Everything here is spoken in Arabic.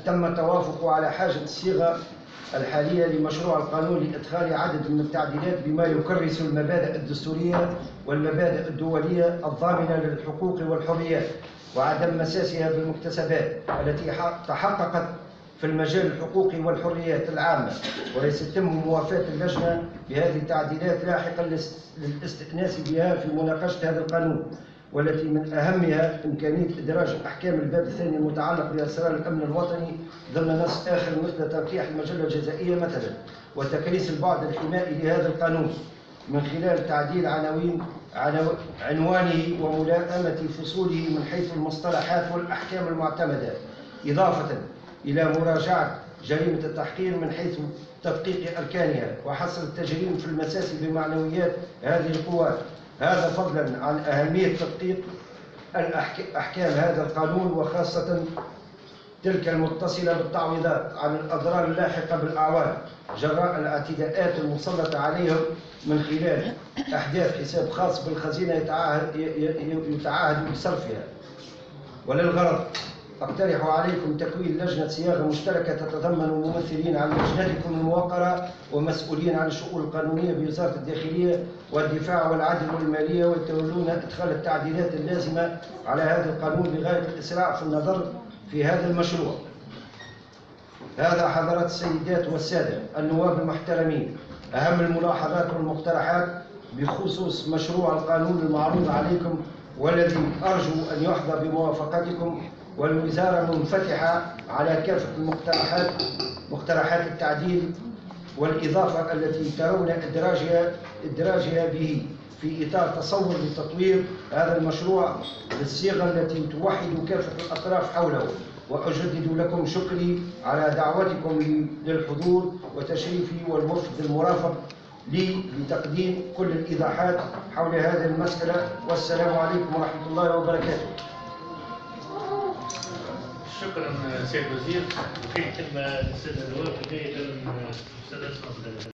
تم التوافق على حاجة الصيغة الحالية لمشروع القانون لإدخال عدد من التعديلات بما يكرس المبادئ الدستورية والمبادئ الدولية الضامنة للحقوق والحريات وعدم مساسها بالمكتسبات التي تحققت في المجال الحقوقي والحريات العامة، وسيتم موافاة اللجنة بهذه التعديلات لاحقا للاستئناس بها في مناقشة هذا القانون، والتي من أهمها إمكانية إدراج أحكام الباب الثاني المتعلق بأسرار الأمن الوطني ضمن نص آخر مثل ترقيح المجلة الجزائية مثلا، وتكريس البعد الحمائي لهذا القانون من خلال تعديل عنوانه وملائمة فصوله من حيث المصطلحات والأحكام المعتمدة، إضافة إلى مراجعة جريمة التحقير من حيث تدقيق أركانها وحصر التجريم في المساس بمعنويات هذه القوات، هذا فضلا عن أهمية تدقيق أحكام هذا القانون وخاصة تلك المتصلة بالتعويضات عن الأضرار اللاحقة بالأعوان جراء الاعتداءات المسلطة عليهم من خلال إحداث حساب خاص بالخزينة يتعاهد بصرفها. وللغرض أقترح عليكم تكوين لجنة صياغة مشتركة تتضمن ممثلين عن لجنتكم الموقرة ومسؤولين عن الشؤون القانونية بوزارة الداخلية والدفاع والعدل والمالية، ويتولون إدخال التعديلات اللازمة على هذا القانون بغاية الإسراع في النظر في هذا المشروع. هذا حضرات السيدات والسادة النواب المحترمين أهم الملاحظات والمقترحات بخصوص مشروع القانون المعروض عليكم، والذي أرجو أن يحظى بموافقتكم، والوزارة منفتحة على كافة مقترحات التعديل والإضافة التي ترون إدراجها به في إطار تصور لتطوير هذا المشروع بالصيغة التي توحد كافة الأطراف حوله. وأجدد لكم شكري على دعوتكم للحضور وتشريفي والوفد المرافق لي لتقديم كل الإيضاحات حول هذه المسألة، والسلام عليكم ورحمة الله وبركاته. شكرا سيد الوزير. وفي كلمة للسيد النواب بداية من الأستاذ